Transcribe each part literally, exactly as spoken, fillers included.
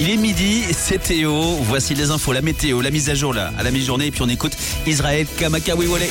Il est midi, c'est Théo. Voici les infos, la météo, la mise à jour là, à la mi-journée. Et puis on écoute Israël Kamakawiwole.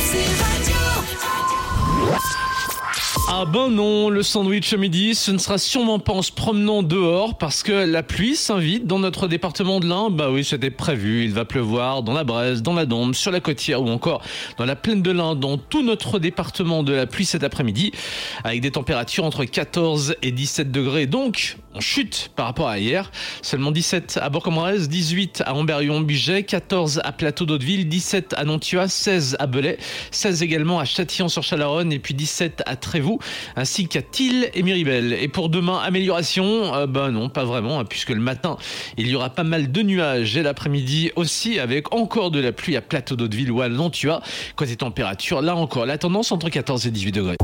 Ah ben non, le sandwich à midi, ce ne sera sûrement pas en se promenant dehors parce que la pluie s'invite dans notre département de l'Ain. Bah oui, c'était prévu, il va pleuvoir dans la Bresse, dans la Dombe, sur la Côtière ou encore dans la plaine de l'Ain, dans tout notre département de la pluie cet après-midi, avec des températures entre quatorze et dix-sept degrés. Donc, on chute par rapport à hier. Seulement dix-sept à Bourg-en-Bresse, dix-huit à Amberion-Bugey, quatorze à Plateau d'Hauteville, dix-sept à Nontuas, seize à Belay, seize également à Châtillon-sur-Chalaronne et puis dix-sept à Trévoux, ainsi qu'à Tille et Miribel. Et pour demain, amélioration, euh, ben non, pas vraiment, hein, puisque le matin, il y aura pas mal de nuages et l'après-midi aussi, avec encore de la pluie à Plateau d'Hauteville ou à Nontuas. Côté température, là encore, la tendance entre quatorze et dix-huit degrés.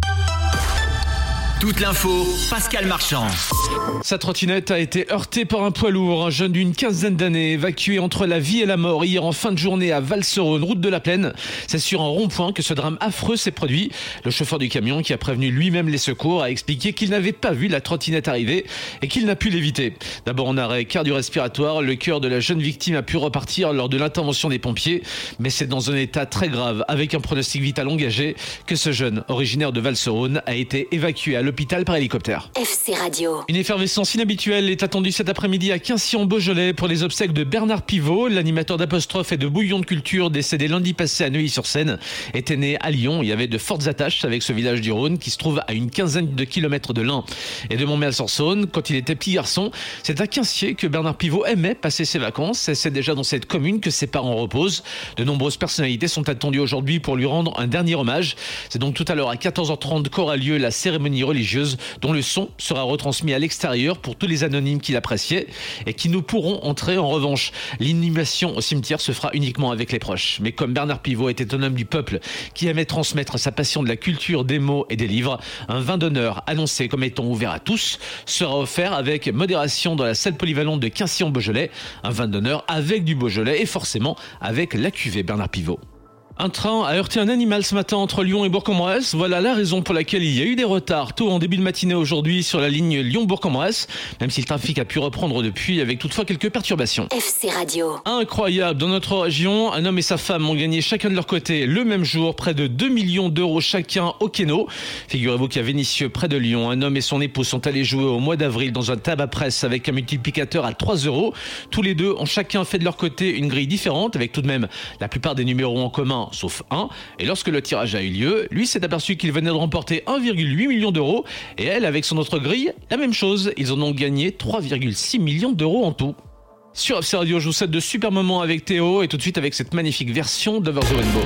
Toute l'info, Pascal Marchand. Sa trottinette a été heurtée par un poids lourd. Un jeune d'une quinzaine d'années, évacué entre la vie et la mort hier en fin de journée à Valserone, route de la Plaine. C'est sur un rond-point que ce drame affreux s'est produit. Le chauffeur du camion, qui a prévenu lui-même les secours, a expliqué qu'il n'avait pas vu la trottinette arriver et qu'il n'a pu l'éviter. D'abord en arrêt cardio-respiratoire, le cœur de la jeune victime a pu repartir lors de l'intervention des pompiers, mais c'est dans un état très grave, avec un pronostic vital engagé, que ce jeune, originaire de Valserone, a été évacué à l'hôpital par hélicoptère. F C Radio. Une effervescence inhabituelle est attendue cet après-midi à Quincy-en-Beaujolais pour les obsèques de Bernard Pivot, l'animateur d'Apostrophe et de Bouillon de Culture, décédé lundi passé à Neuilly-sur-Seine. Était né à Lyon, il y avait de fortes attaches avec ce village du Rhône qui se trouve à une quinzaine de kilomètres de l'Ain et de Montméal-sur-Saône. Quand il était petit garçon, c'est à Quincy que Bernard Pivot aimait passer ses vacances et c'est déjà dans cette commune que ses parents reposent. De nombreuses personnalités sont attendues aujourd'hui pour lui rendre un dernier hommage. C'est donc tout à l'heure à quatorze heures trente qu'aura lieu la cérémonie religieuse dont le son sera retransmis à l'extérieur pour tous les anonymes qui l'appréciaient et qui ne pourront entrer en revanche. L'inhumation au cimetière se fera uniquement avec les proches. Mais comme Bernard Pivot était un homme du peuple qui aimait transmettre sa passion de la culture, des mots et des livres, un vin d'honneur annoncé comme étant ouvert à tous sera offert avec modération dans la salle polyvalente de Quincy-en-Beaujolais. Un vin d'honneur avec du Beaujolais et forcément avec la cuvée Bernard Pivot. Un train a heurté un animal ce matin entre Lyon et Bourg-en-Bresse. Voilà la raison pour laquelle il y a eu des retards tôt en début de matinée aujourd'hui sur la ligne Lyon-Bourg-en-Bresse, même si le trafic a pu reprendre depuis avec toutefois quelques perturbations. F C Radio. Incroyable, dans notre région, un homme et sa femme ont gagné chacun de leur côté le même jour près de deux millions d'euros chacun au Keno. Figurez-vous qu'à Vénissieux, près de Lyon, un homme et son épouse sont allés jouer au mois d'avril dans un tabac presse avec un multiplicateur à trois euros. Tous les deux ont chacun fait de leur côté une grille différente avec tout de même la plupart des numéros en commun, sauf un. Et lorsque le tirage a eu lieu, lui s'est aperçu qu'il venait de remporter un virgule huit million d'euros et elle, avec son autre grille, la même chose. Ils en ont gagné trois virgule six millions d'euros en tout. Sur F C Radio, je vous souhaite de super moments avec Théo et tout de suite avec cette magnifique version d'Over the Rainbow.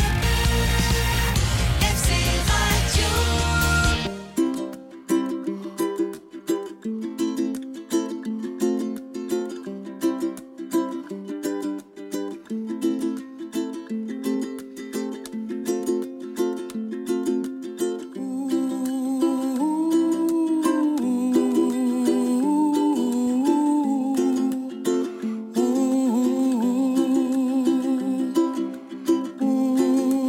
Ooh.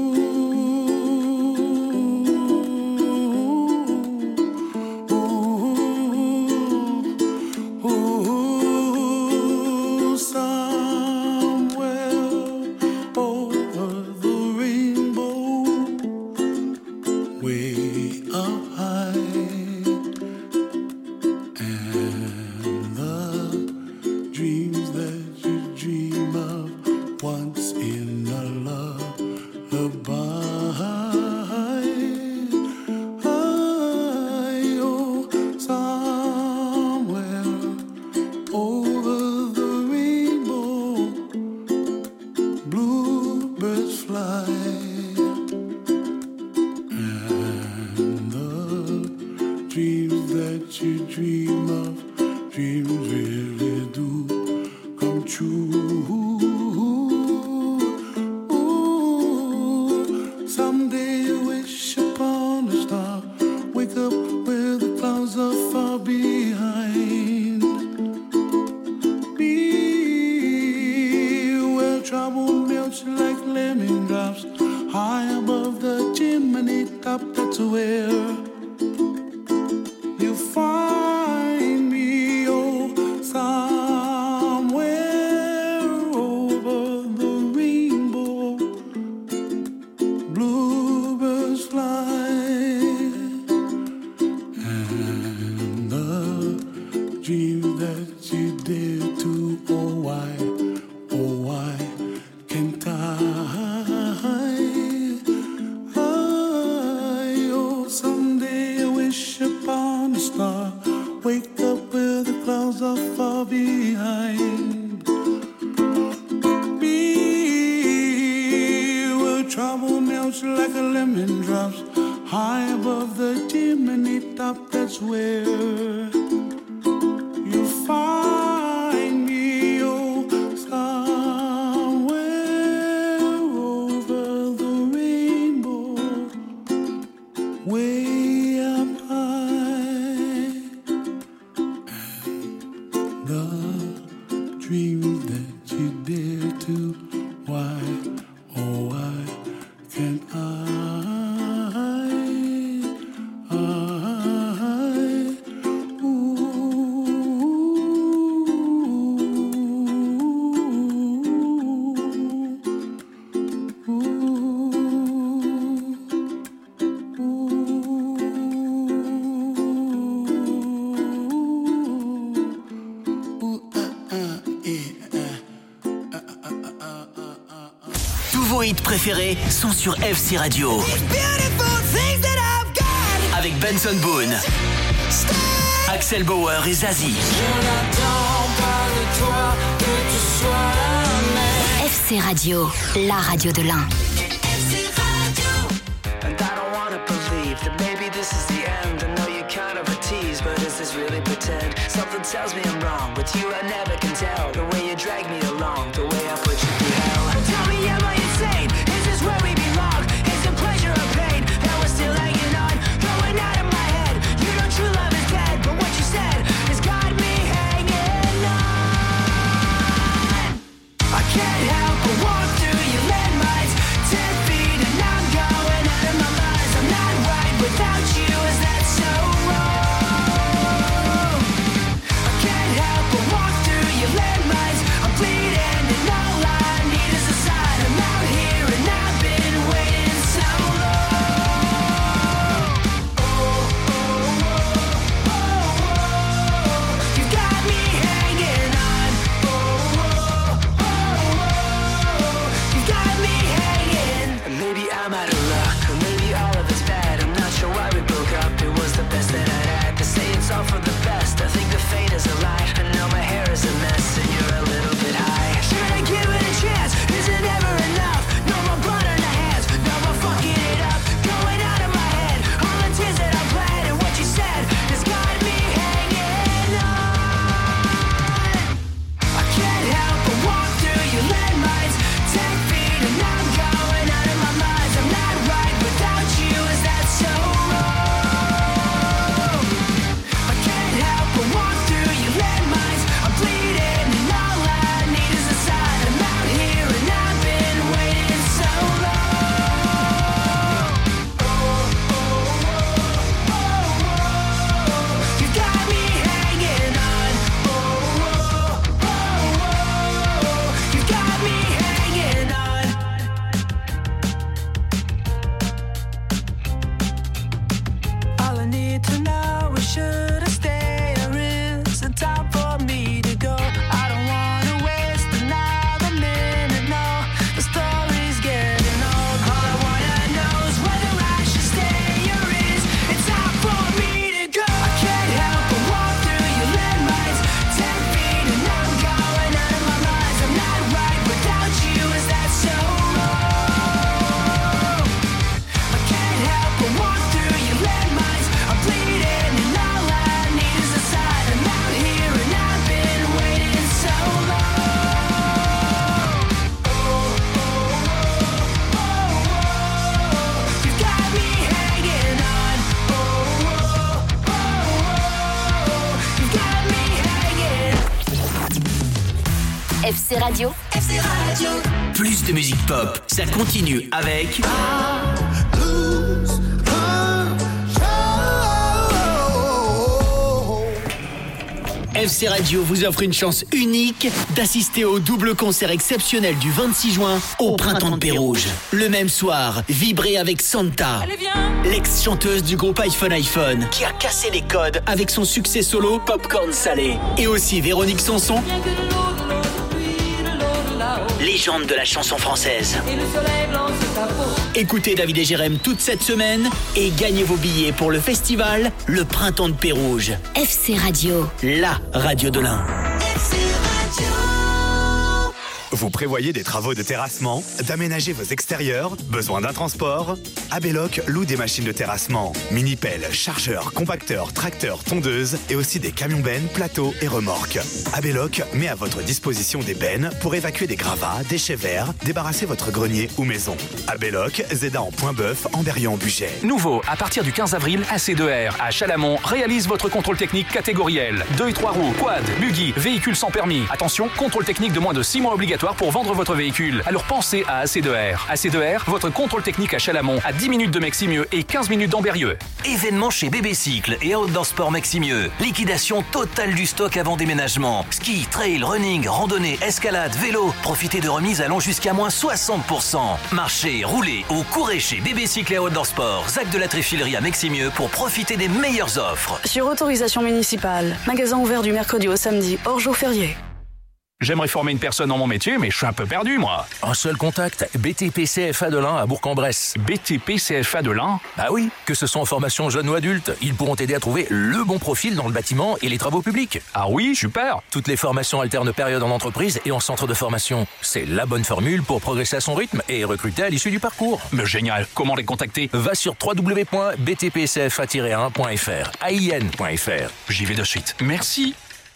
chimney top, that's where you find me, oh, somewhere over the rainbow, way up high. And the dreams that you dare to, why, oh, why can't I? Tous vos hits préférés sont sur F C Radio. Avec Benson Boone, Axel Bauer et Zazie. F C Radio, la radio de l'Ain. And I don't wanna believe that maybe this is the end. I know you're kind of a tease, but is this really pretend? Something tells me I'm wrong, but you I never can tell. The way you drag me along, the way I put you through hell. Tell me, am I insane? Is this where we belong? Is it pleasure or pain that we're still hanging on? Going out of my head, you know true love is dead, but what you said has got me hanging on. I can't help but walk through your landmines, ten feet and I'm going out of my mind. I'm not right without you, is that so wrong? I can't help but walk through your landmines. I'm bleeding and all I need is a sign. I'm out here and I've been waiting so long. Oh, oh, oh, oh, oh. You got me hanging on. Oh, oh, oh, oh. You got me hanging. And maybe I'm out of luck, or maybe all of it's bad. I'm not sure why we broke up. It was the best that I'd had. To say it's all for the best, I think the fate is a lie. I know my hair is a mess and you're a little bit high. Should I give it a chance? Is it ever enough? No more blood on the hands, no more fucking it up. Going out of my head, all the tears that I bled, and what you said has got me hanging on. I can't help but walk through your landmines, ten feet and I'm going out of my mind. I'm not right without you, is that so wrong? I can't help but walk through your landmines. I'm bleeding and all I need is a sign. I'm out here and I've been waiting so long. Oh, oh, oh, oh, oh. You got me hanging on. Oh, oh, oh, oh. You got me hanging on. All I need to know is should I stay or is it time for me to go? I don't wanna waste another minute, no. The story's getting old. All I wanna know is whether I should stay or is it time for me to go? I can't help but walk through your landmines, ten feet and I'm going out of my mind. I'm not right without you, is that so wrong? I can't help but walk through your landmines. I'm bleeding and all I need is a sign. I'm out here and I've been waiting so long. Oh, oh, oh, oh, oh. You got me hanging on. Oh, oh, oh, oh. You got me hanging. F C Radio. F C Radio. Plus de musique pop, ça continue avec F C Radio vous offre une chance unique d'assister au double concert exceptionnel du vingt-six juin au Printemps de Pérouge. Le même soir, vibrez avec Santa, l'ex-chanteuse du groupe iPhone iPhone, qui a cassé les codes avec son succès solo Popcorn Salé. Et aussi Véronique Sanson, légende de la chanson française. Écoutez David et Jérém toute cette semaine et gagnez vos billets pour le festival Le Printemps de Pérouge. F C Radio. La radio de l'Ain. Vous prévoyez des travaux de terrassement, d'aménager vos extérieurs, besoin d'un transport? Abelloc loue des machines de terrassement, mini-pelles, chargeurs, compacteurs, tracteurs, tondeuses et aussi des camions bennes, plateaux et remorques. Abelloc met à votre disposition des bennes pour évacuer des gravats, déchets verts, débarrasser votre grenier ou maison. Abelloc, Zeda en Point-Bœuf, Amberieu en Bugey. Nouveau, à partir du quinze avril, A C deux R à Chalamont réalise votre contrôle technique catégorie L. deux et trois roues, quad, buggy, véhicule sans permis. Attention, contrôle technique de moins de six mois obligatoire pour vendre votre véhicule. Alors pensez à A C deux R. A C deux R, votre contrôle technique à Chalamont, à dix minutes de Meximieux et quinze minutes d'Amberieu. Événement chez Bébé Cycle et Outdoor Sport Meximieux. Liquidation totale du stock avant déménagement. Ski, trail, running, randonnée, escalade, vélo. Profitez de remises allant jusqu'à moins soixante pour cent. Marchez, roulez ou courez chez Bébé Cycle et Outdoor Sport. Zac de la Tréfilerie à Meximieux pour profiter des meilleures offres. Sur autorisation municipale. Magasin ouvert du mercredi au samedi, hors jour férié. J'aimerais former une personne dans mon métier, mais je suis un peu perdu, moi. Un seul contact, B T P C F A de l'Ain à Bourg-en-Bresse. B T P C F A de l'Ain? Bah oui, que ce soit en formation jeune ou adulte, ils pourront t'aider à trouver le bon profil dans le bâtiment et les travaux publics. Ah oui, super. Toutes les formations alternent période en entreprise et en centre de formation. C'est la bonne formule pour progresser à son rythme et recruter à l'issue du parcours. Mais génial, comment les contacter? Va sur w w w point b t p c f a tiret un point f r, A I N point F R. J'y vais de suite. Merci.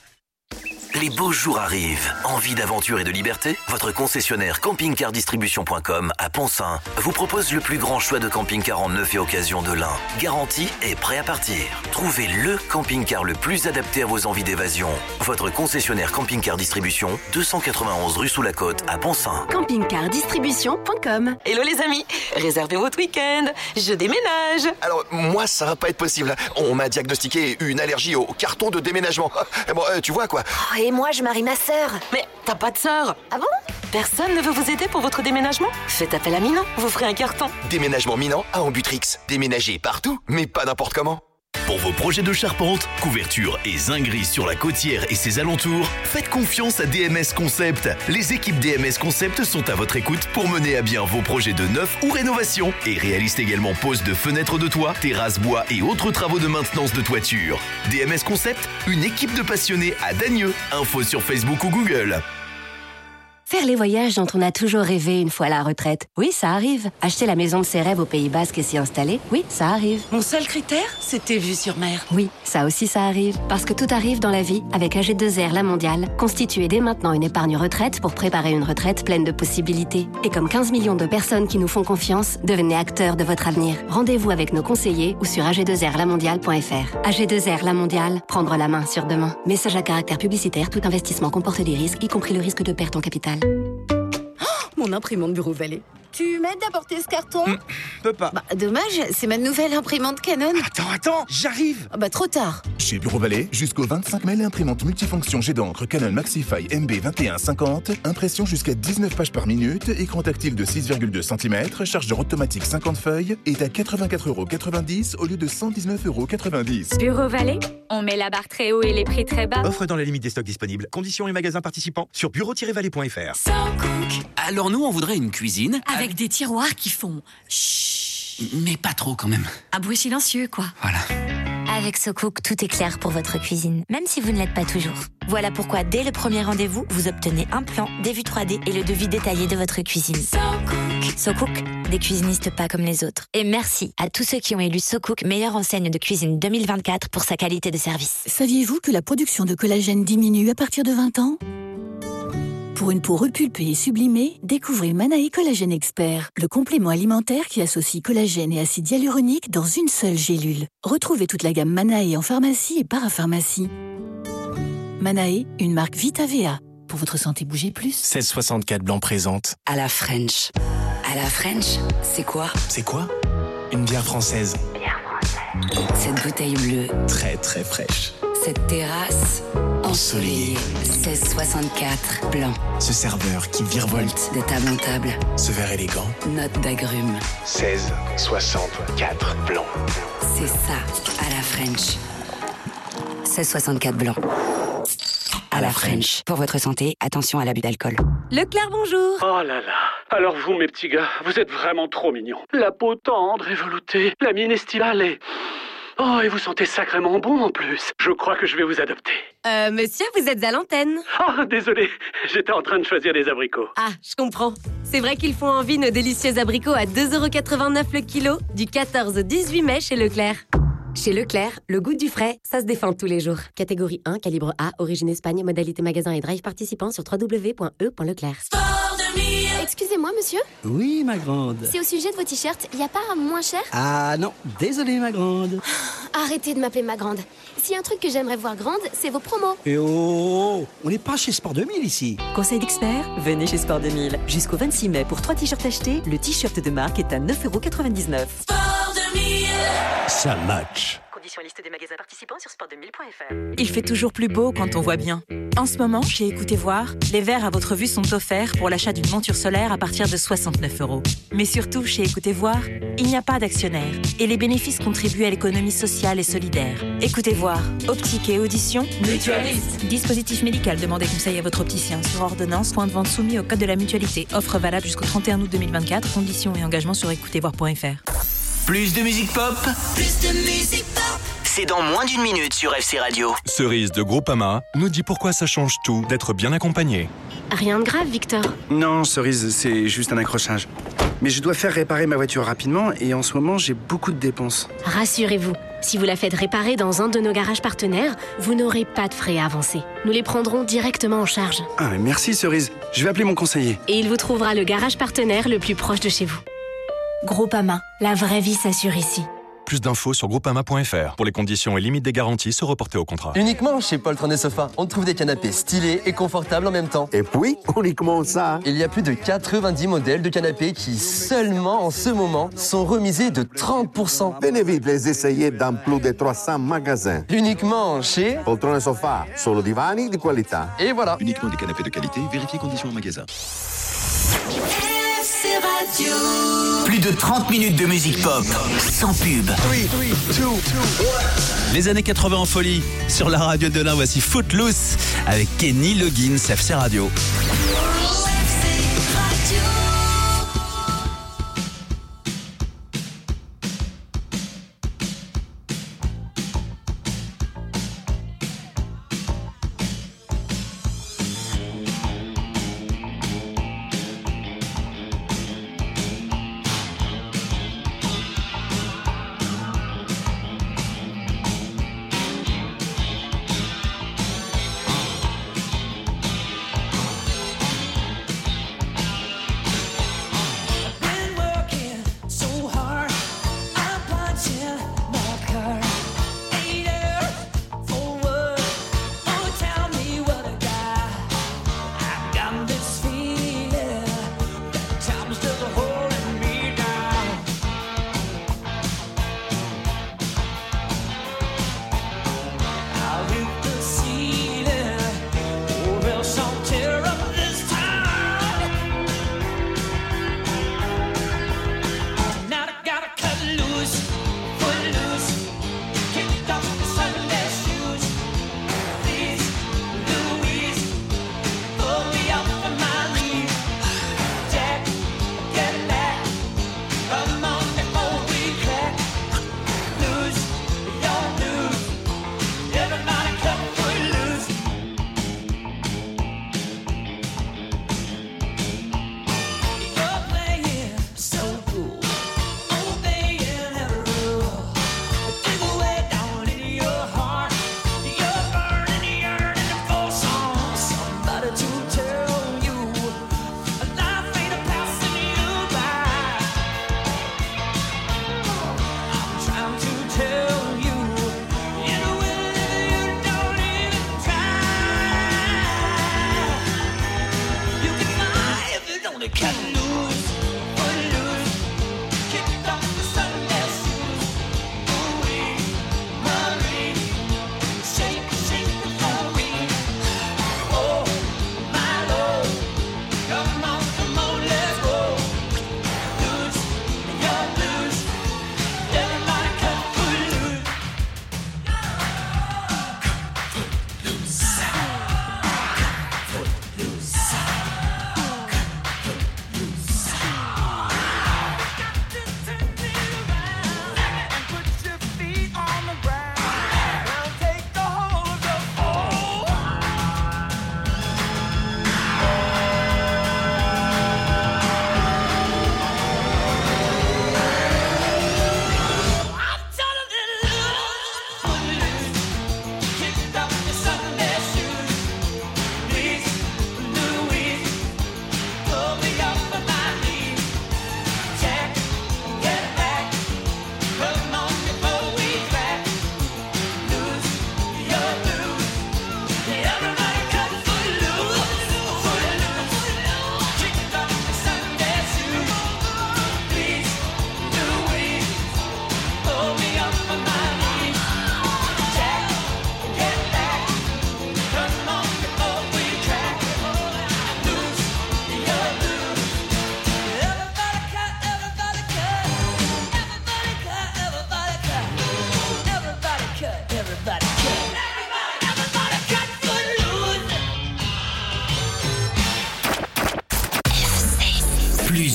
Les beaux jours arrivent. Envie d'aventure et de liberté? Votre concessionnaire camping car distribution point com à Poncin vous propose le plus grand choix de camping-car en neuf et occasion de l'Ain. Garanti et prêt à partir. Trouvez le camping-car le plus adapté à vos envies d'évasion. Votre concessionnaire camping car distribution, deux cent quatre-vingt-onze rue sous la Côte à Poncin. camping car distribution point com. Hello les amis, réservez votre week-end. Je déménage. Alors moi ça va pas être possible. On m'a diagnostiqué une allergie au carton de déménagement. Bon, euh, tu vois quoi. Et moi, je marie ma sœur. Mais t'as pas de sœur? Ah bon? Personne ne veut vous aider pour votre déménagement? Faites appel à Minan, vous ferez un carton. Déménagement Minan à Ambutrix. Déménager partout, mais pas n'importe comment. Pour vos projets de charpente, couverture et zinguerie sur la Côtière et ses alentours, faites confiance à D M S Concept. Les équipes D M S Concept sont à votre écoute pour mener à bien vos projets de neuf ou rénovation et réalisent également pose de fenêtres de toit, terrasses bois et autres travaux de maintenance de toiture. D M S Concept, une équipe de passionnés à Dagneux. Info sur Facebook ou Google. Faire les voyages dont on a toujours rêvé une fois à la retraite. Oui, ça arrive. Acheter la maison de ses rêves au Pays Basque et s'y installer. Oui, ça arrive. Mon seul critère, c'était vue sur mer. Oui, ça aussi ça arrive. Parce que tout arrive dans la vie avec A G deux R La Mondiale. Constituez dès maintenant une épargne retraite pour préparer une retraite pleine de possibilités. Et comme quinze millions de personnes qui nous font confiance, devenez acteurs de votre avenir. Rendez-vous avec nos conseillers ou sur a g deux r la mondiale point f r. A G deux R La Mondiale, prendre la main sur demain. Message à caractère publicitaire, tout investissement comporte des risques, y compris le risque de perte en capital. Mon imprimante Bureau Vallée. Tu m'aides à porter ce carton? Mmh, peux pas. Bah, dommage, c'est ma nouvelle imprimante Canon. Attends, attends, j'arrive. Bah, trop tard. Chez Bureau Vallée, jusqu'au vingt-cinq mai, l'imprimante multifonction jet d'encre Canon Maxify M B vingt et un cinquante, impression jusqu'à dix-neuf pages par minute, écran tactile de six virgule deux centimètres, chargeur automatique cinquante feuilles, est à quatre-vingt-quatre euros quatre-vingt-dix au lieu de cent dix-neuf euros quatre-vingt-dix. Bureau Vallée, on met la barre très haut et les prix très bas. Offre dans la limite des stocks disponibles. Conditions et magasins participants sur bureau tiret vallée point f r. So Cook. Alors nous, on voudrait une cuisine avec des tiroirs qui font chut, mais pas trop quand même. Un bruit silencieux, quoi. Voilà. Avec So Cook, tout est clair pour votre cuisine, même si vous ne l'êtes pas toujours. Voilà pourquoi, dès le premier rendez-vous, vous obtenez un plan, des vues trois D et le devis détaillé de votre cuisine. So Cook. So Cook, des cuisinistes pas comme les autres. Et merci à tous ceux qui ont élu So Cook meilleure enseigne de cuisine deux mille vingt-quatre pour sa qualité de service. Saviez-vous que la production de collagène diminue à partir de vingt ans ? Pour une peau repulpée et sublimée, découvrez Manae Collagène Expert, le complément alimentaire qui associe collagène et acide hyaluronique dans une seule gélule. Retrouvez toute la gamme Manae en pharmacie et parapharmacie. Manae, une marque Vita V A. Pour votre santé, bougez plus. seize soixante-quatre Blanc présente. À la French. À la French, c'est quoi? C'est quoi? Une bière française. Bière française. Cette bouteille bleue. Très très fraîche. Cette terrasse ensoleillée. seize soixante-quatre Blanc. Ce serveur qui virevolte de table en table. Ce verre élégant. Note d'agrumes. seize soixante-quatre Blanc. C'est ça, à la French. seize soixante-quatre Blanc. À la French. Pour votre santé, attention à l'abus d'alcool. Leclerc, bonjour. Oh là là. Alors vous, mes petits gars, vous êtes vraiment trop mignons. La peau tendre et veloutée, la mine estivale et... Oh, et vous sentez sacrément bon en plus. Je crois que je vais vous adopter. Euh, monsieur, vous êtes à l'antenne. Oh, désolé, j'étais en train de choisir des abricots. Ah, je comprends. C'est vrai qu'ils font en vie nos délicieux abricots à deux euros quatre-vingt-neuf le kilo, du quatorze au dix-huit mai chez Leclerc. Chez Leclerc, le goût du frais, ça se défend tous les jours. Catégorie un, calibre A, origine Espagne, modalité magasin et drive participant sur w w w point e point leclerc. Excusez-moi, monsieur. Oui, ma grande. C'est au sujet de vos t-shirts. Il n'y a pas un moins cher? Ah non, désolé, ma grande. Arrêtez de m'appeler ma grande. S'il y a un truc que j'aimerais voir grande, c'est vos promos. Et oh, on n'est pas chez Sport deux mille ici. Conseil d'expert, venez chez Sport deux mille. Jusqu'au vingt-six mai, pour trois t-shirts achetés, le t-shirt de marque est à neuf euros quatre-vingt-dix-neuf. Sport deux mille. Ça match. Conditions et liste des magasins participants sur sport deux mille point f r. Il fait toujours plus beau quand on voit bien. En ce moment, chez Écoutez Voir, les verres à votre vue sont offerts pour l'achat d'une monture solaire à partir de soixante-neuf euros. Mais surtout, chez Écoutez Voir, il n'y a pas d'actionnaire et les bénéfices contribuent à l'économie sociale et solidaire. Écoutez Voir, optique et audition, mutualiste. Dispositif médical, demandez conseil à votre opticien sur ordonnance, point de vente soumis au code de la mutualité. Offre valable jusqu'au trente et un août deux mille vingt-quatre. Conditions et engagements sur écoutez voir point f r. Plus de musique pop, Plus de musique pop. c'est dans moins d'une minute sur F C Radio. Cerise de Groupama nous dit pourquoi ça change tout d'être bien accompagné. Rien de grave, Victor. Non, Cerise, c'est juste un accrochage. Mais je dois faire réparer ma voiture rapidement et en ce moment, j'ai beaucoup de dépenses. Rassurez-vous, si vous la faites réparer dans un de nos garages partenaires, vous n'aurez pas de frais à avancer. Nous les prendrons directement en charge. Ah, mais merci Cerise. Je vais appeler mon conseiller. Et il vous trouvera le garage partenaire le plus proche de chez vous. Groupama, la vraie vie s'assure ici. Plus d'infos sur groupama point f r. Pour les conditions et limites des garanties, se reporter au contrat. Uniquement chez Poltron et Sofa, on trouve des canapés stylés et confortables en même temps. Et puis, uniquement ça. Il y a plus de quatre-vingt-dix modèles de canapés qui, seulement en ce moment, sont remisés de trente pour cent. Venez vite les essayer dans plus de trois cents magasins. Uniquement chez Poltron et Sofa, solo divani di qualità. Et voilà. Uniquement des canapés de qualité, vérifiez conditions en magasin. F C Radio. Plus de trente minutes de musique pop, sans pub. Oui, oui, tout, tout. Les années quatre-vingts en folie. Sur la radio de l'un, voici Footloose avec Kenny Loggins, F C Radio.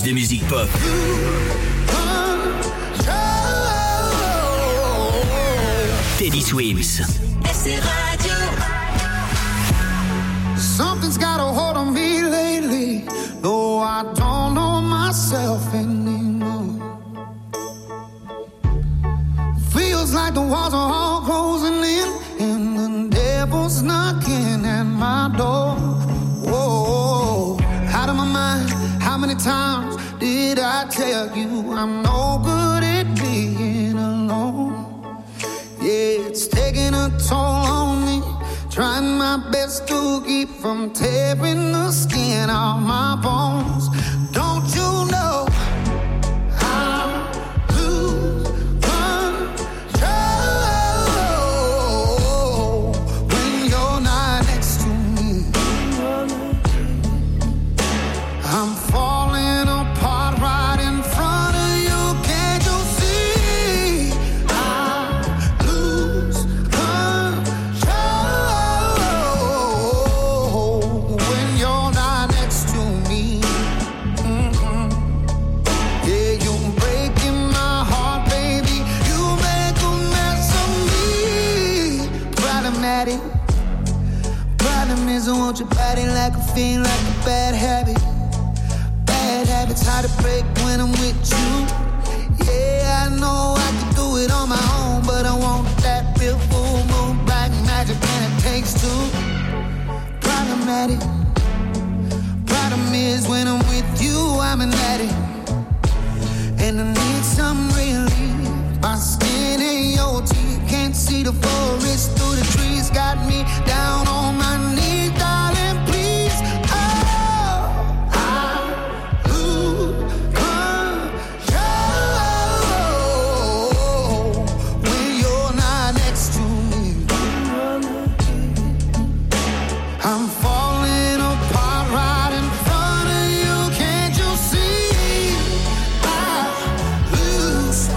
de musique pop. Teddy Swims. F C Radio. Something's got a hold on me lately, though I don't know myself anymore. Feels like the walls are all closing in, and the devil's knocking at my door. Whoa, out of my mind, how many times did I tell you I'm no good at being alone? Yeah, it's taking a toll on me, trying my best to keep from tearing the skin off my bones. Don't you know I lose control when you're not next to me? I'm falling apart right in front of you. Can't you see? I lose control when you're not next to me. Mm-mm. Yeah, you're breaking my heart, baby. You make a mess of me. Problematic. Problem is I want your body like a fiend, like a bad habit. Bad habits hard to break when I'm with you. Yeah, I know I can do it on my own, but I want that real full moon, black magic, and it takes two. Problematic. Problem is when I'm with you, I'm an addict, and I need some relief. My skin and your teeth can't see the forest through the trees. Got me down on my knees, darling, please. Oh, I lose control when you're not next to me. I'm falling apart right in front of you. Can't you see? I lose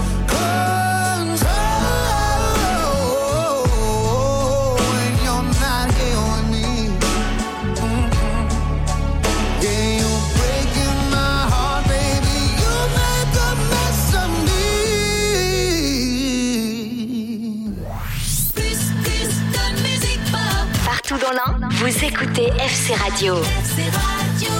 control when you're not here with me. Mm-mm. Yeah, you're breaking my heart, baby. You make a mess of me. Plus, plus de musique pop. Partout dans l'Ain, vous écoutez F C Radio. F C Radio.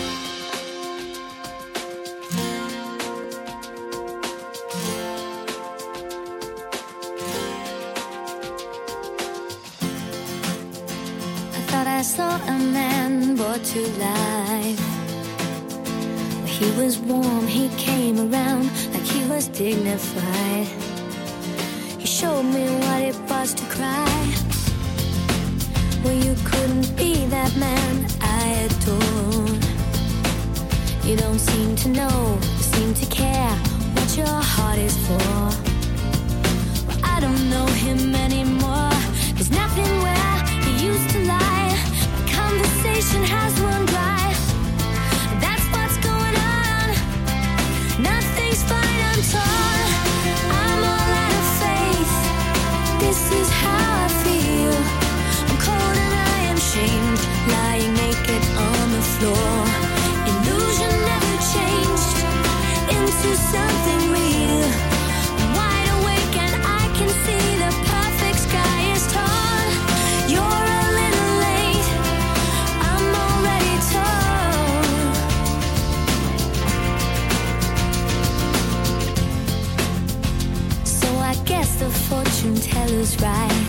I thought I saw a man brought to life. He was warm, he came around like he was dignified. He showed me what it was to cry. Well, you couldn't be that man I adore. You don't seem to know, seem to care what your heart is for. Well, I don't know him anymore. There's nothing where he used to lie. My conversation has run dry. That's what's going on. Nothing's fine, I'm torn. I'm all out of faith. This is how I feel. I'm cold and I am shamed, lying naked on the floor. Illusion never changed into something real. I'm wide awake and I can see the perfect sky is torn. You're a little late, I'm already torn. So I guess the fortune teller's right.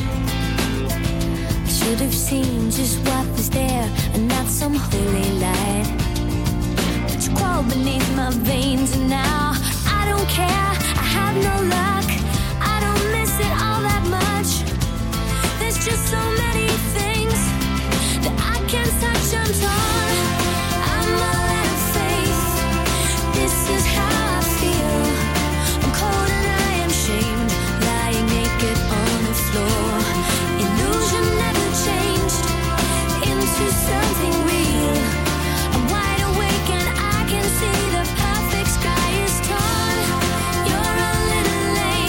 I should have seen just what was there and not some holy light. But you crawl beneath my veins and now I don't care, I have no luck. I don't miss it all that much. There's just so many things that I can't touch, I'm torn. I'm all out of faith. This is how I feel. I'm cold and I am shamed, lying naked on the floor. Illusion never changed into something real. I'm wide awake and I can see the perfect sky is torn. You're a little late.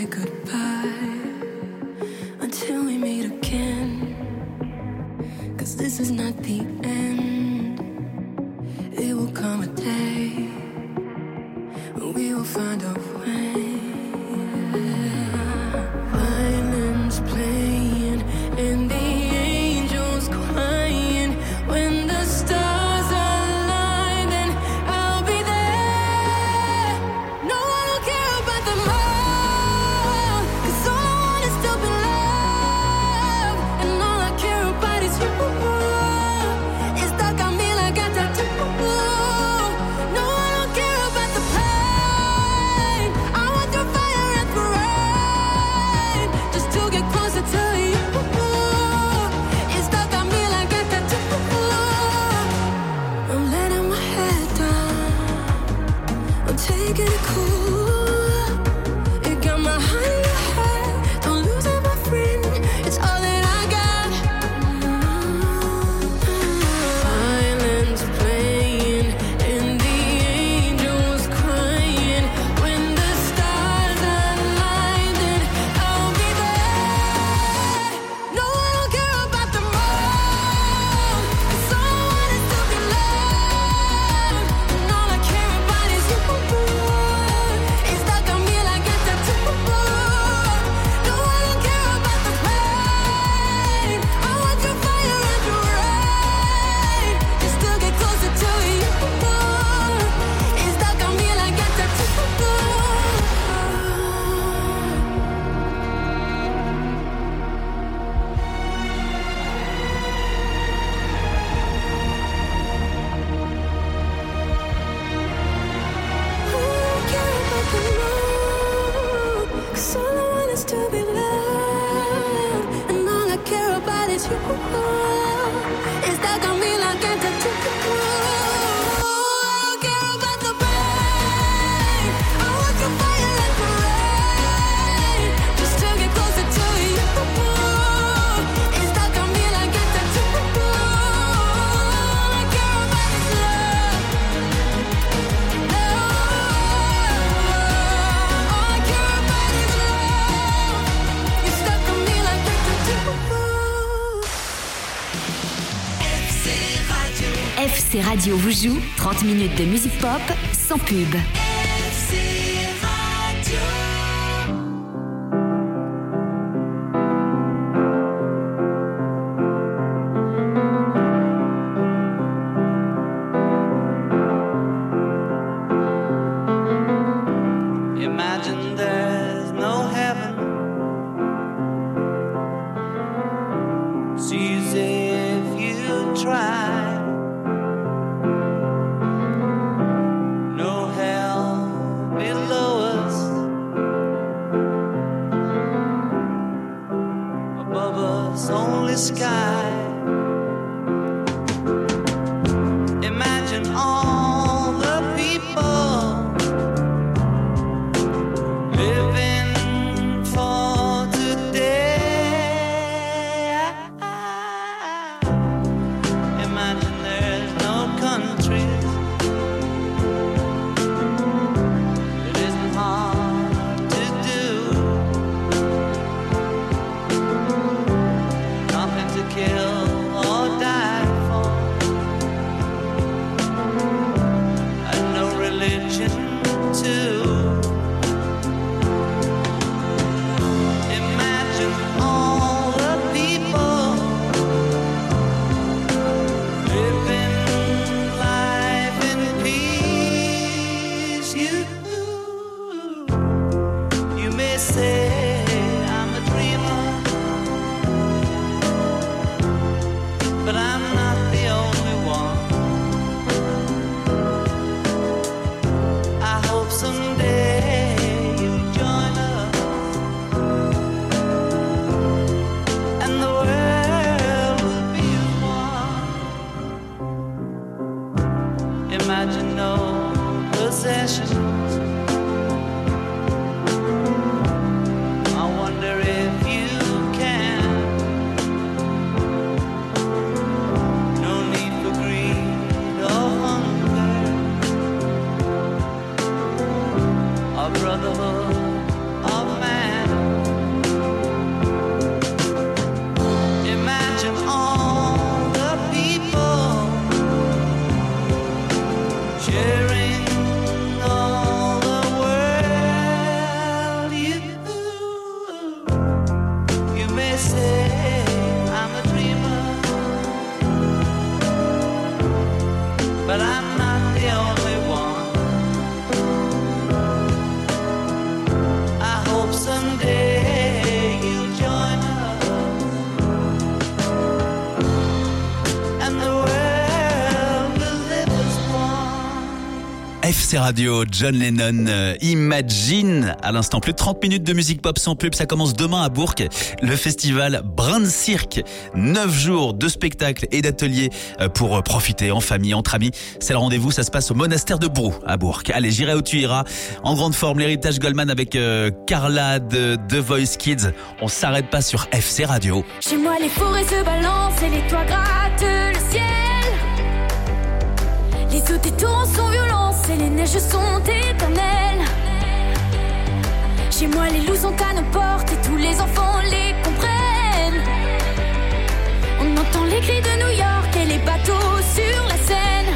say goodbye until we meet again. 'Cause this is not the end. It will come a day when we will find a way. Violins playing and the angels crying. When the stars align, then I'll be there. No, I don't care about the more, 'cause all I want is to be loved, and all I care about is you. It's stuck on me like a tattoo. No, I don't care about the pain. I want through fire and through rain, just to get closer to you. It's stuck on me like a tattoo. I'm letting my head down, I'm taking it cool. You got my heart in your head, don't lose it, my friend. It's all that I got. Violins playing and the angels crying. When the stars align, then I'll be there. No, I don't care about the more, 'cause all I want is to be loved, and all I care about is you. It's stuck on me like a tattoo. No, I don't care about the pain. I want your fire and your rain, just to get closer to you. It's stuck on me like a tattoo. Cause all I want is to be loved, and all I care about is you. It's stuck on me like a tattoo. I don't care about the pain. I want your fire and your rain, just to get closer to you. It's stuck on me like a tattoo. All I care about is love. All I care about is love. You're stuck on me like a tattoo. F C Radio vous joue trente minutes de musique pop sans pub. Imagine there's no heaven. See as if you try. No hell below us. Above us only sky. Imagine all the people living for today. Imagine there's no countries. It isn't hard to do. Nothing to kill. F C Radio, John Lennon, euh, Imagine. À l'instant, plus de trente minutes de musique pop sans pub. Ça commence demain à Bourg. Le festival Brin Cirque. neuf jours de spectacles et d'ateliers euh, pour profiter en famille, entre amis. C'est le rendez-vous. Ça se passe au monastère de Brou à Bourg. Allez, j'irai où tu iras. En grande forme, l'héritage Goldman avec euh, Carla de The Voice Kids. On s'arrête pas sur F C Radio. Chez moi, les forêts se balancent et les toits grattent le ciel. Les eaux des torrents sont violentes et les neiges sont éternelles. Chez moi, les loups sont à nos portes et tous les enfants les comprennent. On entend les cris de New York et les bateaux sur la Seine.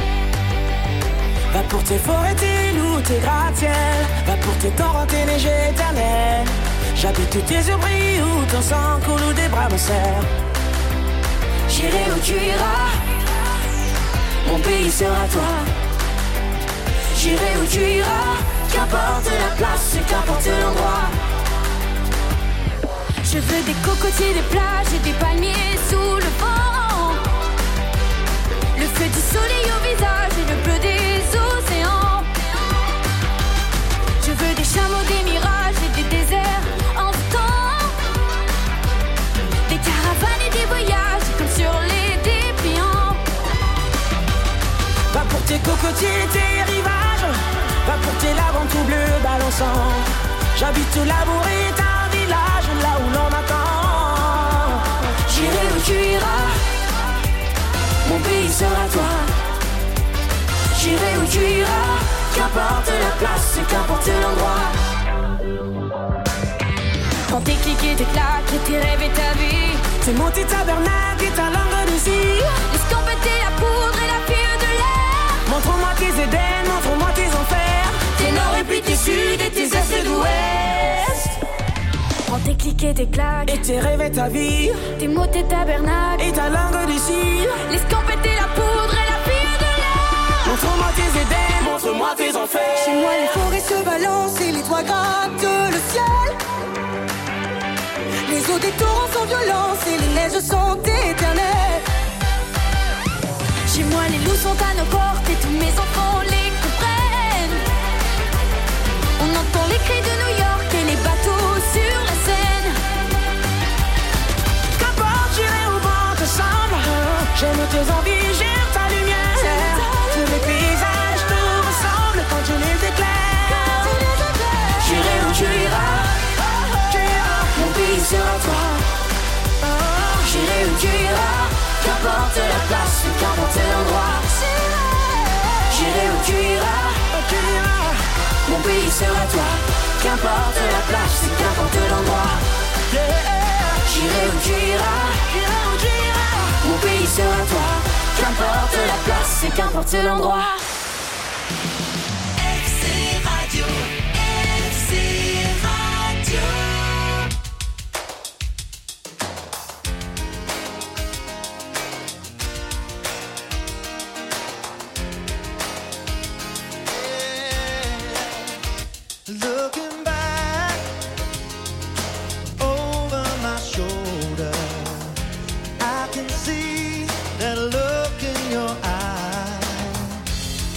Va pour tes forêts, tes loups, tes gratte-ciels. Va pour tes torrents, tes neiges éternelles. J'habite où tes yeux brillent, où ton sang coule, où des bras me serrent. J'irai où tu iras, mon pays sera toi. J'irai où tu iras, qu'importe la place, qu'importe l'endroit. Je veux des cocotiers, des plages et des palmiers sous le vent. Le feu du soleil au visage et le bleu des océans. Je veux des chameaux, des mirages et des déserts en temps. Des caravanes et des voyages comme sur les dépliants. Va pour tes cocotiers, tes rivages. Va pour tes laves tout bleu balançant. J'habite au labour et un village là où l'on m'attend. J'irai où tu iras, mon pays sera toi. J'irai où tu iras, qu'importe la place, qu'importe l'endroit. Quand tes clics et tes claques et tes rêves et ta vie, c'est mon petit tabernacle et ta langue de cire. L'escampette, la poudre et la fille de l'air. Montre-moi tes Éden, montre-moi tes enfers. Tes nord et puis tes sud et tes est et d'ouest. Prends tes clics et tes claques et tes rêves et ta vie. Tes mots, tes tabernacles et ta langue de cire. L'escampette, la poudre et la fille de l'air. Montre-moi tes Éden, montre-moi tes enfers. Chez moi les forêts se balancent et les toits grattent le ciel. Les eaux des torrents sont violentes et les neiges sont éternelles. Chez moi les loups sont à nos portes et tous mes enfants les comprennent. On entend les cris de New York et les bateaux sur la Seine. Qu'importe j'irai où bon te semble. J'aime tes envies, j'aime ta lumière. Tous les paysages te ressemblent quand je les éclaire. J'irai où tu iras, mon pays sera toi. J'irai où tu iras, qu'importe la place, qu'importe l'endroit. J'irai où tu iras, mon pays sera toi. Qu'importe la place, qu'importe l'endroit. J'irai où tu iras, mon pays sera toi. Qu'importe la place, qu'importe l'endroit. F C Radio, F C Radio. Looking back over my shoulder, I can see that look in your eye.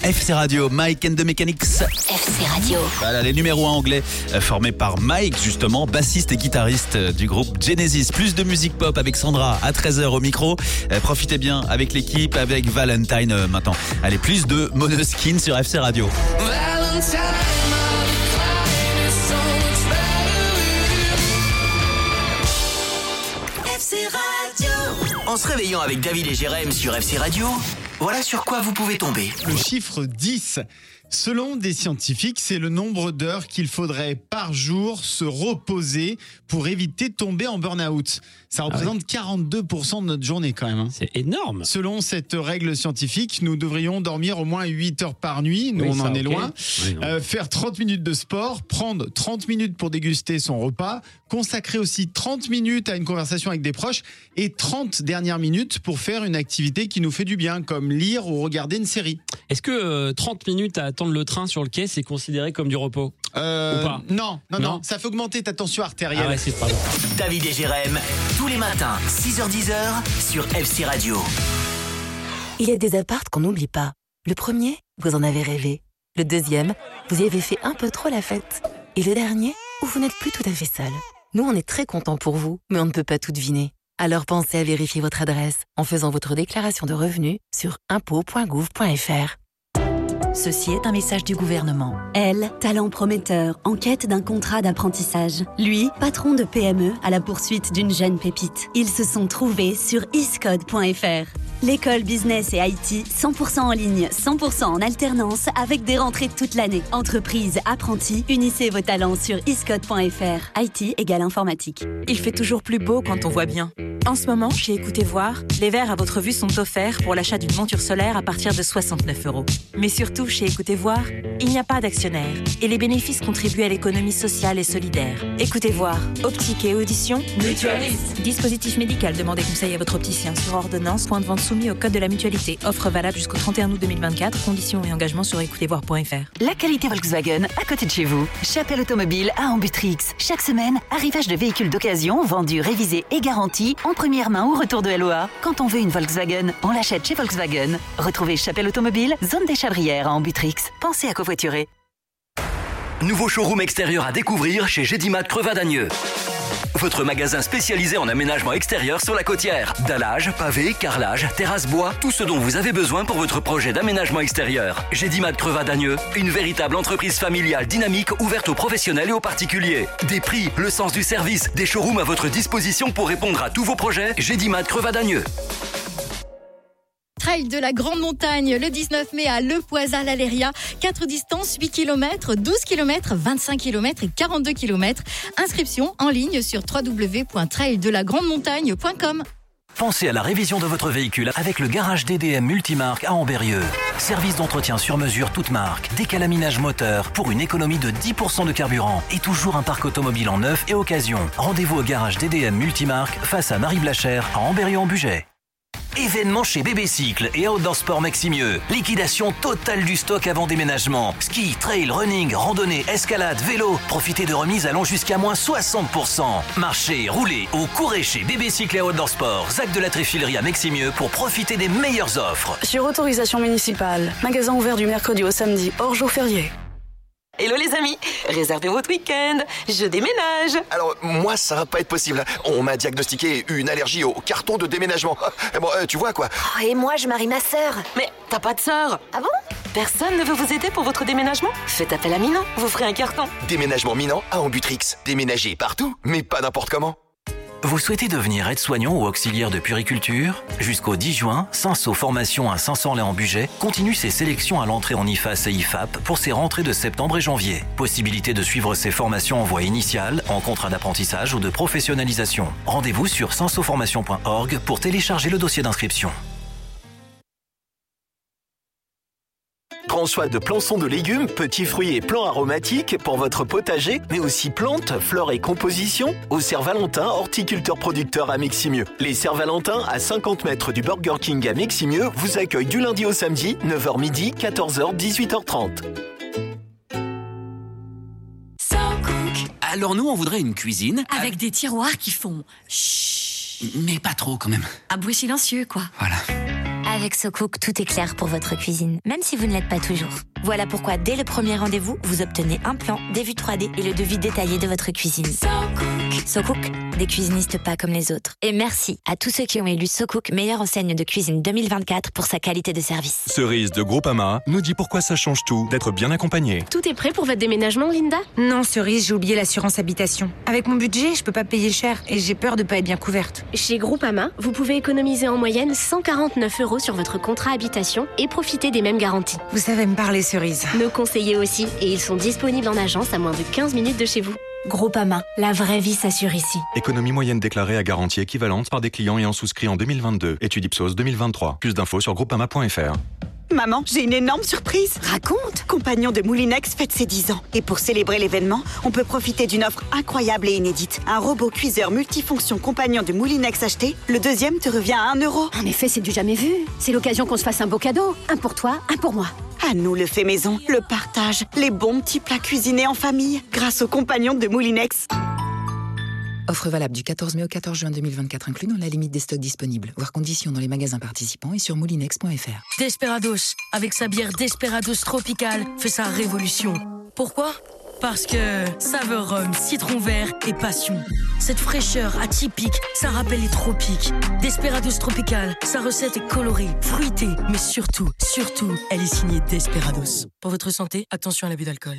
F C Radio, Mike and the Mechanics. F C Radio. Voilà, les numéros un anglais euh, formés par Mike, justement, bassiste et guitariste euh, du groupe Genesis. Plus de musique pop avec Sandra à treize heures au micro. Euh, profitez bien avec l'équipe, avec Valentine euh, maintenant. Allez, plus de Måneskin sur F C Radio. Valentine. En se réveillant avec David et Jérém sur F C Radio, voilà sur quoi vous pouvez tomber. Le chiffre dix. Selon des scientifiques, c'est le nombre d'heures qu'il faudrait par jour se reposer pour éviter de tomber en burn-out. Ça représente ah oui. quarante-deux pour cent de notre journée quand même. Hein. C'est énorme. Selon cette règle scientifique, nous devrions dormir au moins huit heures par nuit. Nous, oui, on ça, en est okay. loin. Oui, euh, faire trente minutes de sport, prendre trente minutes pour déguster son repas, consacrer aussi trente minutes à une conversation avec des proches et trente dernières minutes pour faire une activité qui nous fait du bien, comme lire ou regarder une série. Est-ce que euh, trente minutes à attendre le train sur le quai, c'est considéré comme du repos euh, ou pas? non, non, non, non, ça fait augmenter ta tension artérielle. Ah ouais, c'est pas bon. David et Jérém, tous les matins, six heures dix sur F C Radio. Il y a des apparts qu'on n'oublie pas. Le premier, vous en avez rêvé. Le deuxième, vous y avez fait un peu trop la fête. Et le dernier, où vous n'êtes plus tout à fait seul. Nous, on est très contents pour vous, mais on ne peut pas tout deviner. Alors pensez à vérifier votre adresse en faisant votre déclaration de revenus sur impôts point gouv point f r. Ceci est un message du gouvernement. Elle, talent prometteur, en quête d'un contrat d'apprentissage. Lui, patron de P M E à la poursuite d'une jeune pépite. Ils se sont trouvés sur iscode point f r. L'école business et I T, cent pour cent en ligne, cent pour cent en alternance, avec des rentrées toute l'année. Entreprise, apprentis, unissez vos talents sur iscode point f r. I T égale informatique. Il fait toujours plus beau quand on voit bien. En ce moment, chez Écoutez Voir, les verres à votre vue sont offerts pour l'achat d'une monture solaire à partir de soixante-neuf euros. Mais surtout, chez Écoutez Voir, il n'y a pas d'actionnaire et les bénéfices contribuent à l'économie sociale et solidaire. Écoutez Voir, optique et audition, mutualiste. Dispositif médical, demandez conseil à votre opticien sur ordonnance, point de vente soumis au code de la mutualité. Offre valable jusqu'au trente et un août deux mille vingt-quatre. Conditions et engagements sur écoutez voir point f r. La qualité Volkswagen à côté de chez vous. Chapelle Automobile à Ambutrix. Chaque semaine, arrivage de véhicules d'occasion vendus, révisés et garantis en première main ou retour de L O A. Quand on veut une Volkswagen, on l'achète chez Volkswagen. Retrouvez Chapelle Automobile, zone des Chabrières à Ambutrix. Pensez à covoiturer. Nouveau showroom extérieur à découvrir chez Gédimat Crevin-Dagneux. Votre magasin spécialisé en aménagement extérieur sur la Côtière. Dallage, pavé, carrelage, terrasse bois, tout ce dont vous avez besoin pour votre projet d'aménagement extérieur. Gédimat Crevin-Dagneux, une véritable entreprise familiale dynamique ouverte aux professionnels et aux particuliers. Des prix, le sens du service, des showrooms à votre disposition pour répondre à tous vos projets. Gédimat Crevin-Dagneux. Trail de la Grande Montagne le dix-neuf mai à Le Poisat-l'Aléria. Quatre distances, huit kilomètres, douze kilomètres, vingt-cinq kilomètres et quarante-deux kilomètres. Inscription en ligne sur w w w point trail de la grande montagne point com. Pensez à la révision de votre véhicule avec le garage D D M Multimarque à Ambérieux. Service d'entretien sur mesure toute marque, décalaminage moteur pour une économie de dix pour cent de carburant et toujours un parc automobile en neuf et occasion. Rendez-vous au garage D D M Multimarque face à Marie Blachère à Ambérieux-en-Bugey. Événement chez Bébé Cycle et Outdoor Sport Maximieux. Liquidation totale du stock avant déménagement. Ski, trail, running, randonnée, escalade, vélo. Profitez de remises allant jusqu'à moins soixante pour cent. Marchez, roulez ou courez chez Bébé Cycle et Outdoor Sport. Zac de la Tréfilerie à Maximieux pour profiter des meilleures offres. Sur autorisation municipale. Magasin ouvert du mercredi au samedi, hors jour férié. Hello les amis, réservez votre week-end, je déménage. Alors moi ça va pas être possible, on m'a diagnostiqué une allergie au carton de déménagement. Bon euh, tu vois quoi. Oh, et moi je marie ma sœur. Mais t'as pas de sœur. Ah bon? Personne ne veut vous aider pour votre déménagement? Faites appel à Minan, vous ferez un carton. Déménagement Minan à Ambutrix, déménager partout, mais pas n'importe comment. Vous souhaitez devenir aide-soignant ou auxiliaire de puériculture? Jusqu'au dix juin, Cinsault Formation à Saint-Saulay-en-Bugey continue ses sélections à l'entrée en I F A S et I F A P pour ses rentrées de septembre et janvier. Possibilité de suivre ces formations en voie initiale, en contrat d'apprentissage ou de professionnalisation. Rendez-vous sur cinsault formation point org pour télécharger le dossier d'inscription. Grand choix de plançons de légumes, petits fruits et plants aromatiques pour votre potager, mais aussi plantes, fleurs et compositions au Serre Valentin, horticulteur producteur à Meximieux. Les Serre Valentin, à cinquante mètres du Burger King à Meximieux, vous accueillent du lundi au samedi, neuf heures midi, quatorze heures, dix-huit heures trente. Alors nous, on voudrait une cuisine... Avec des tiroirs qui font... Chut. Mais pas trop quand même. Un bruit silencieux, quoi. Voilà. Avec SoCook, tout est clair pour votre cuisine, même si vous ne l'êtes pas toujours. Voilà pourquoi, dès le premier rendez-vous, vous obtenez un plan, des vues trois D et le devis détaillé de votre cuisine. SoCook. SoCook, des cuisinistes pas comme les autres. Et merci à tous ceux qui ont élu SoCook meilleure enseigne de cuisine deux mille vingt-quatre pour sa qualité de service. Cerise de Groupama nous dit pourquoi ça change tout d'être bien accompagné. Tout est prêt pour votre déménagement, Linda? Non, Cerise, j'ai oublié l'assurance habitation. Avec mon budget, je peux pas payer cher et j'ai peur de pas être bien couverte. Chez Groupama, vous pouvez économiser en moyenne cent quarante-neuf euros sur votre contrat habitation et profiter des mêmes garanties. Vous savez me parler, Cerise. Nos conseillers aussi, et ils sont disponibles en agence à moins de quinze minutes de chez vous. Groupama, la vraie vie s'assure ici. Économie moyenne déclarée à garantie équivalente par des clients ayant souscrit en deux mille vingt-deux. Étude Ipsos deux mille vingt-trois. Plus d'infos sur groupama point f r. Maman, j'ai une énorme surprise. Raconte. Compagnon de Moulinex fête ses dix ans. Et pour célébrer l'événement, on peut profiter d'une offre incroyable et inédite. Un robot cuiseur multifonction Compagnon de Moulinex acheté, le deuxième te revient à un euro. En effet, c'est du jamais vu. C'est l'occasion qu'on se fasse un beau cadeau. Un pour toi, un pour moi. À nous le fait maison, le partage, les bons petits plats cuisinés en famille, grâce aux Compagnons de Moulinex. Offre valable du quatorze mai au quatorze juin deux mille vingt-quatre, inclus dans la limite des stocks disponibles. Voir conditions dans les magasins participants et sur moulinex point f r. Desperados, avec sa bière Desperados Tropical, fait sa révolution. Pourquoi ? Parce que saveur rhum, citron vert et passion. Cette fraîcheur atypique, ça rappelle les tropiques. Desperados Tropical, sa recette est colorée, fruitée, mais surtout, surtout, elle est signée Desperados. Pour votre santé, attention à l'abus d'alcool.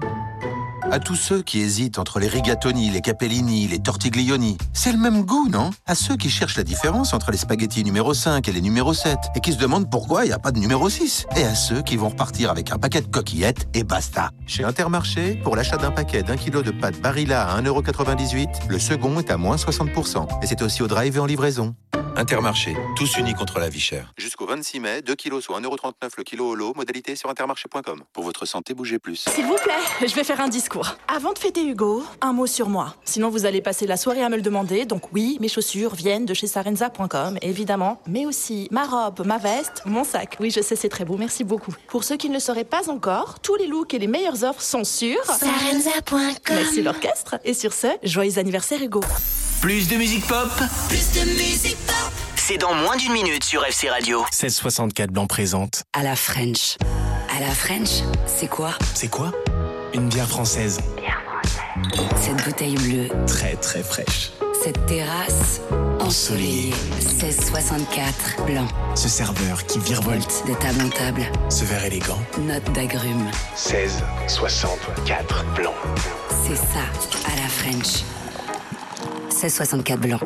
À tous ceux qui hésitent entre les rigatoni, les capellini, les tortiglioni, c'est le même goût, non? À ceux qui cherchent la différence entre les spaghettis numéro cinq et les numéro sept et qui se demandent pourquoi il n'y a pas de numéro six. Et à ceux qui vont repartir avec un paquet de coquillettes et basta. Chez Intermarché, pour l'achat d'un paquet d'un kilo de pâtes Barilla à un euro quatre-vingt-dix-huit, le second est à moins soixante pour cent. Et c'est aussi au drive et en livraison. Intermarché, tous unis contre la vie chère. Jusqu'au vingt-six mai, deux kilos soit un euro trente-neuf le kilo au lot, modalité sur intermarché point com. Pour votre santé, bougez plus. S'il vous plaît, je vais faire un discours. Avant de fêter Hugo, un mot sur moi. Sinon, vous allez passer la soirée à me le demander. Donc oui, mes chaussures viennent de chez sarenza point com, évidemment. Mais aussi ma robe, ma veste, mon sac. Oui, je sais, c'est très beau, merci beaucoup. Pour ceux qui ne le sauraient pas encore, tous les looks et les meilleures offres sont sur sarenza point com. Merci l'orchestre. Et sur ce, joyeux anniversaire Hugo. Plus de musique pop, plus de musique pop. C'est dans moins d'une minute sur F C Radio. seize soixante-quatre Blanc présente. À la French. À la French, c'est quoi? C'est quoi? Une bière française. Bière française. Cette bouteille bleue. Très très fraîche. Cette terrasse ensoleillée. seize soixante-quatre Blanc. Ce serveur qui virevolte. De table en table. Ce verre élégant. Note d'agrumes. seize soixante-quatre Blanc. C'est ça, à la French. seize soixante-quatre Blanc.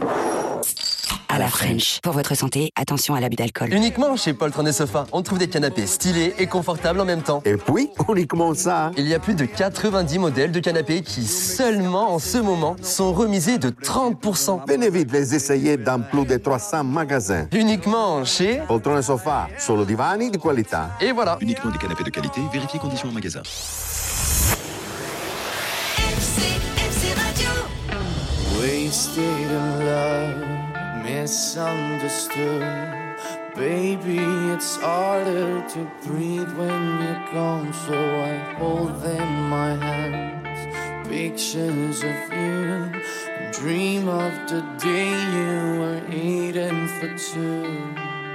À la French. Pour votre santé, attention à l'abus d'alcool. Uniquement chez Poltron et Sofa, on trouve des canapés stylés et confortables en même temps. Et puis, uniquement ça. Il y a plus de quatre-vingt-dix modèles de canapés qui, seulement en ce moment, sont remisés de trente pour cent. Venez vite les essayer dans plus de trois cents magasins. Uniquement chez Poltron et Sofa, solo divani di qualità. Et voilà. Uniquement des canapés de qualité, vérifiez conditions en magasin. F C, F C Radio. Wasted in love, misunderstood. Baby, it's harder to breathe when you're gone. So I hold in my hands pictures of you and dream of the day you were eating for two.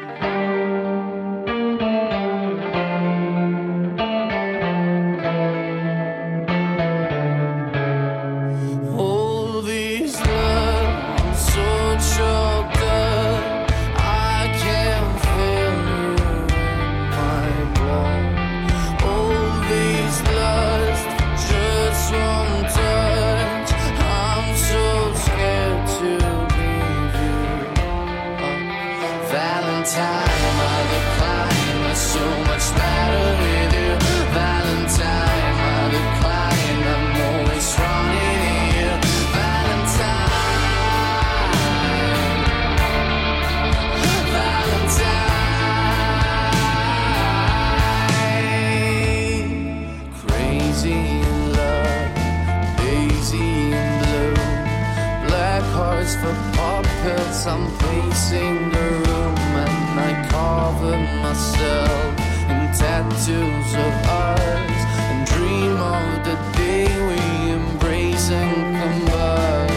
I'm pacing the room and I cover myself in tattoos of ours and dream of the day we embrace and combine.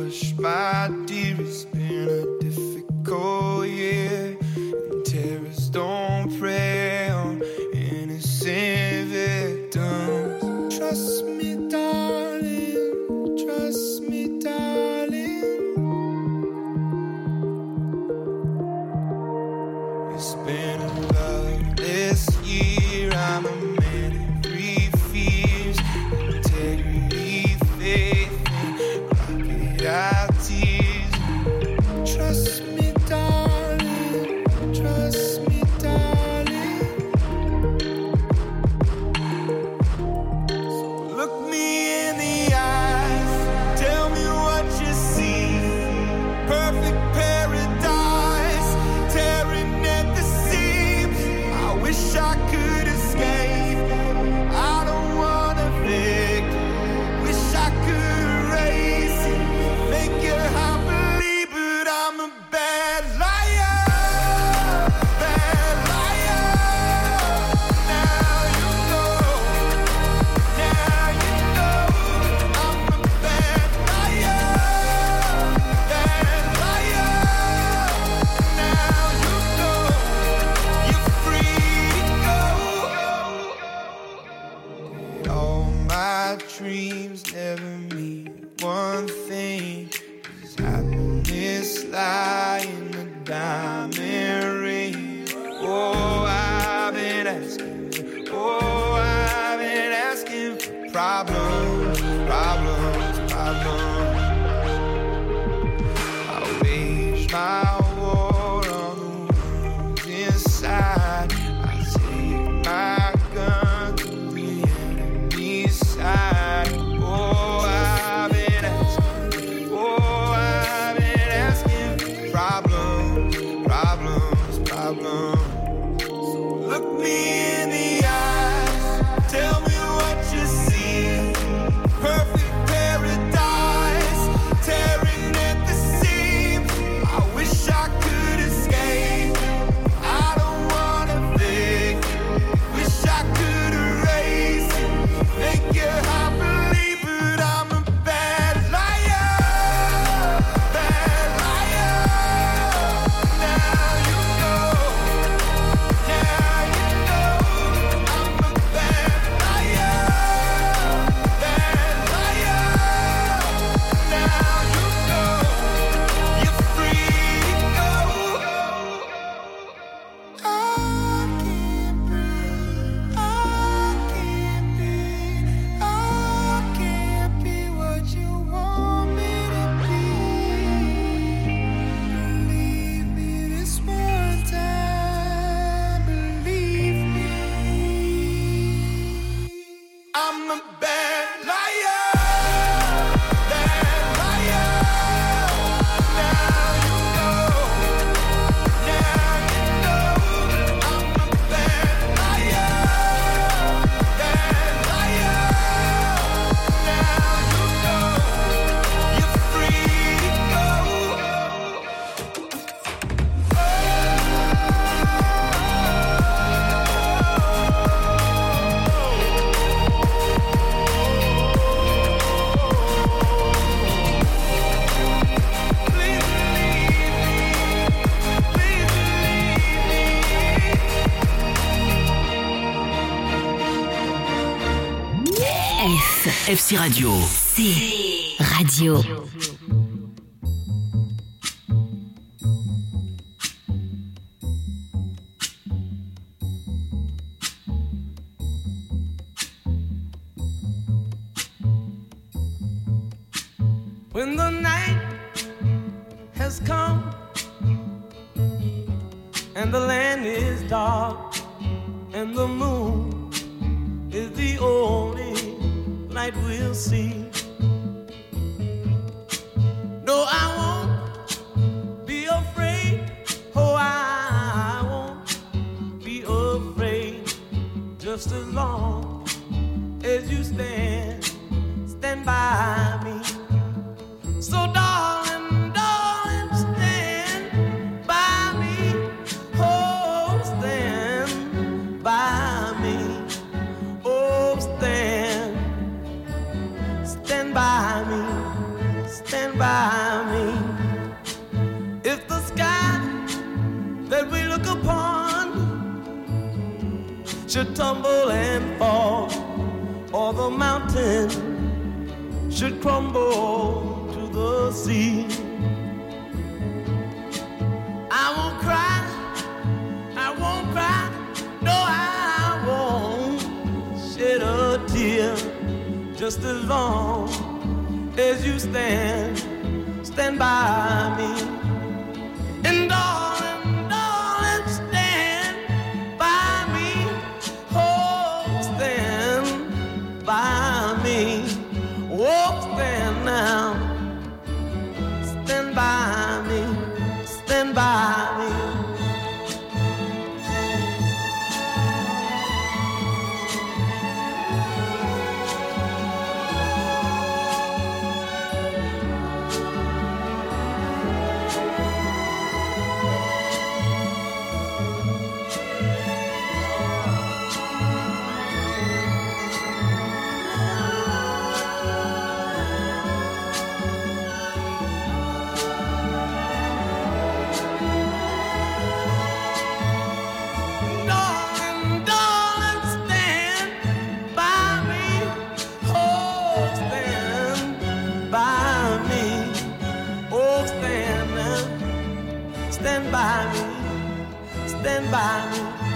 hush, my dear, it's been a difficult year. And terrorists don't prey on innocent victims. Trust me, darling, trust me, darling. It's been a loveless year. I'm a man in three fears: integrity, faith, and crocodile tears. Trust me, darling, trust me, darling. So look me in the eyes, tell me what you see. Perfect paradise, tearing at the seams. I wish I could escape. I don't wanna fake. Wish I could erase it, make your heart believe, but I'm a bad liar, bad liar. Now you know, now you know, I'm a bad liar, bad liar. Now you know, you're free to go. All my dreams never mean one thing. Is happiness lie in the diamond ring? Oh, I've been asking, oh, I've been asking for problems, problems, problems. I wage my war on the ones inside. I take my gun to the enemy's side. Oh, I've been asking, oh, I've been asking for problems, problems, problems. So look me in the eyes, tell me what you see. Perfect paradise, tearing at the seams. I wish I could escape. I don't wanna fake. Wish I could erase it, make your heart believe, but I'm a bad liar, bad liar. Now you know, now you know, I'm a bad liar, bad liar. Now you know, you're free to go. I can't breathe, I can't be, I can't be what you want me to be. Believe me this one time, believe me. I'm a bad liar, bad liar. Now you know, now you know, I'm a bad liar, bad liar. Now you know, you're free to go. F, F C Radio. C Radio. When the night has come and the land is dark and the moon is the only light we'll see. No, I won't be afraid. Oh, I won't be afraid. Just as long as you stand, stand by me. So darling, darling, stand by me. Oh, stand by me. Oh, stand, stand by me. Stand by should tumble and fall, or the mountain should crumble to the sea. I won't cry, I won't cry, no I won't shed a tear, just as long as you stand, stand by me. And darling, darling, stand by me, oh, stand by me, oh, stand now, stand by me, stand by me. Stand by me, stand by me.